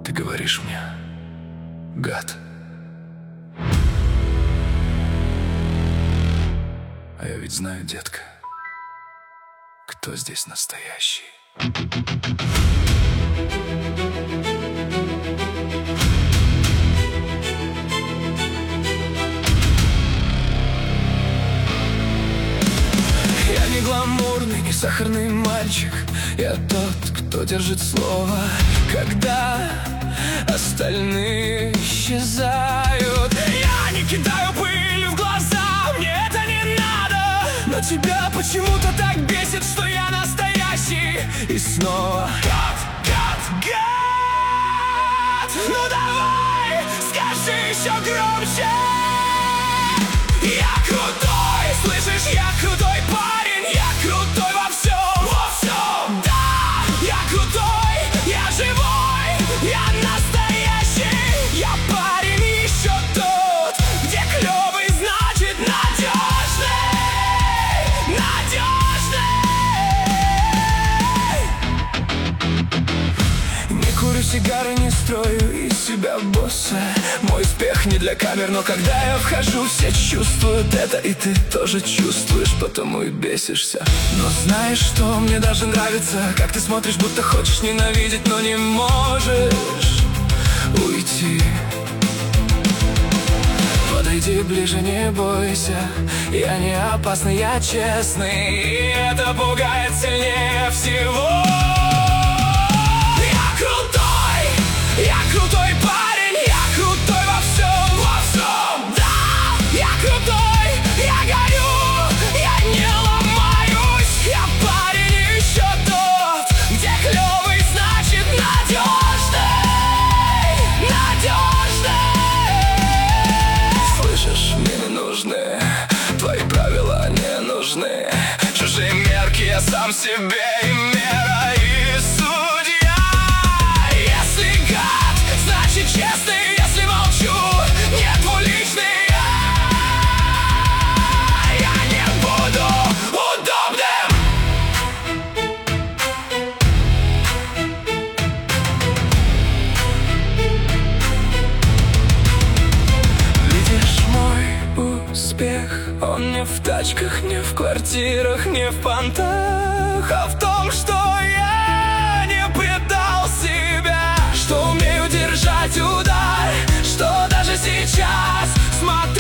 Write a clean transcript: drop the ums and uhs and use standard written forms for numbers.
Ты говоришь мне, гад. А я ведь знаю, детка, кто здесь настоящий. Я не гламурный, не сахарный мальчик. Я тот, кто держит слово, когда остальные исчезают. Я не кидаю пыль в глаза, мне это не надо. Но тебя почему-то так бесит, что я настоящий. И снова гад, гад, гад. Ну давай, скажи еще громче. Я крутой, слышишь, я крутой парень. Я крутой во всем, во всем. Да, я крутой, я живой, я настоящий. Я парень еще тот, где клевый значит надежный, надежный. Не курю сигары, не строю из себя босса. Мой успех не для камер, но когда я вхожу, все чувствуют это, и ты тоже чувствуешь, потому и бесишься. Но знаешь что, мне даже нравится, как ты смотришь, будто хочешь ненавидеть, но не можешь уйти. Подойди ближе, не бойся, я не опасный, я честный, и это пугает сильнее всего. Я крутой парень, я крутой во всем, во всем. Да, я крутой, я горю, я не ломаюсь. Я парень еще тот, где клевый значит надежный, надежный. Слышишь, мне не нужны твои правила, не нужны чужие мерки, я сам себе и мера, и судья. Если гад, значит честный, если молчу, не двуличный. Я не буду удобным. Видишь мой успех, он не в тачках, не в квартирах, не в понтах, а в том, что я не предал себя, что умею держать удар, что даже сейчас смотрю